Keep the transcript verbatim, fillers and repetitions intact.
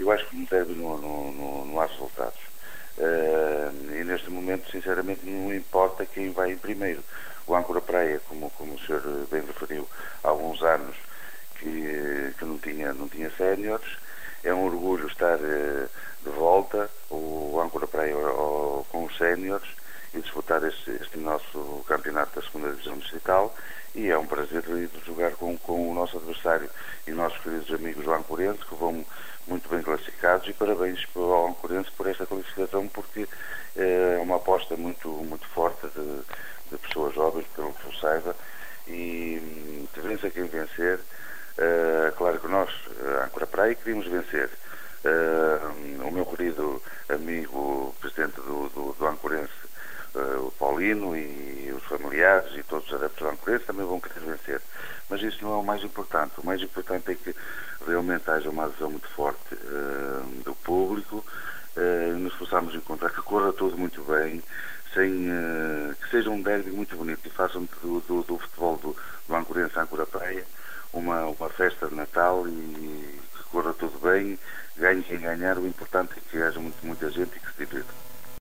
Eu acho que no derby não, não, não, não há resultados. Uh, e neste momento, sinceramente, não importa quem vai em primeiro. O Âncora Praia, como, como o senhor bem referiu, há alguns anos que, que não tinha, não tinha séniores. É um orgulho estar uh, de volta, o Âncora Praia uh, com os séniores e disputar este, este nosso campeonato da segunda Divisão Distrital. E é um prazer ir jogar com, com o nosso adversário e nossos queridos amigos do Ancorense, que vão muito bem classificados, e parabéns ao Ancorense por esta qualificação, porque é uma aposta muito, muito forte de, de pessoas jovens, pelo que eu saiba, e que vença quem vencer. Uh, claro que nós, uh, Âncora Praia, queríamos vencer. Uh, o meu querido amigo, presidente do, do, do Ancorense, uh, o Paulino, e os familiares e todos os adeptos do Ancorense também vão querer vencer. Mas isso não é o mais importante. O mais importante é que realmente haja uma adesão muito forte uh, do público, uh, nos possamos encontrar, que corra tudo muito bem, sem, uh, que seja um derby muito bonito, e façam do, do, do futebol do, do Ancorense Âncora Praia uma, uma festa de Natal, e que corra tudo bem, ganhe quem ganhar. O importante é que haja muito, muita gente e que se divirta.